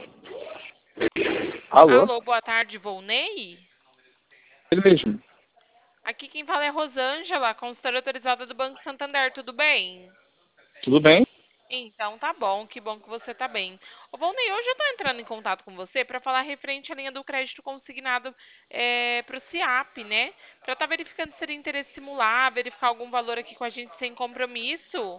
Alô? Alô, boa tarde, Volney? Ele mesmo. Aqui quem fala é Rosângela, consultora autorizada do Banco Santander, tudo bem? Tudo bem? Então tá bom, que bom que você tá bem. Ô, Volney, hoje eu tô entrando em contato com você para falar referente à linha do crédito consignado para o CIAP, né? Para estar verificando se seria interesse simular, verificar algum valor aqui com a gente sem compromisso.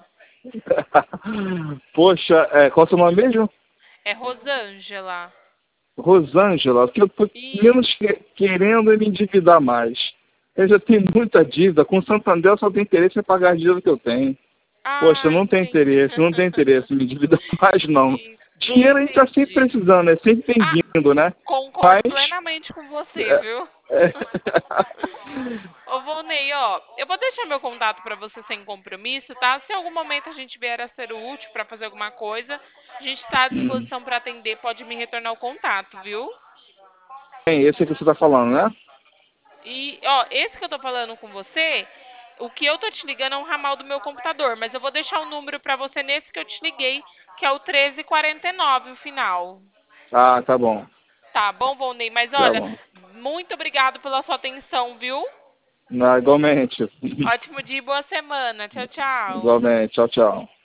Poxa, qual é o seu nome mesmo? É Rosângela. Rosângela, que eu tô menos Isso. querendo é me endividar mais. Eu já tenho muita dívida. Com o Santander eu só tenho interesse em pagar a dívida que eu tenho. Poxa, Ah, não tem entendi. interesse, não tem interesse em me endividar mais, não. Dinheiro a gente está sempre Entendi. precisando, é sempre Ah, bem-vindo, né? concordo Mas. plenamente com você, É, viu? é, Ô, Volney, ó, eu vou deixar meu contato para você sem compromisso, tá? Se em algum momento a gente vier a ser útil para fazer alguma coisa, a gente está à disposição para atender, pode me retornar o contato, viu? Bem, esse é que você está falando, né? E, ó, esse que eu tô falando com você, o que eu tô te ligando é um ramal do meu computador, mas eu vou deixar o número para você nesse que eu te liguei, que é o 1349, o final. Ah, tá bom. Tá bom, Volney? Mas Tá olha, bom. muito obrigado pela sua atenção, viu? Não, igualmente. Ótimo dia e boa semana. Tchau, tchau. Igualmente. Tchau, tchau.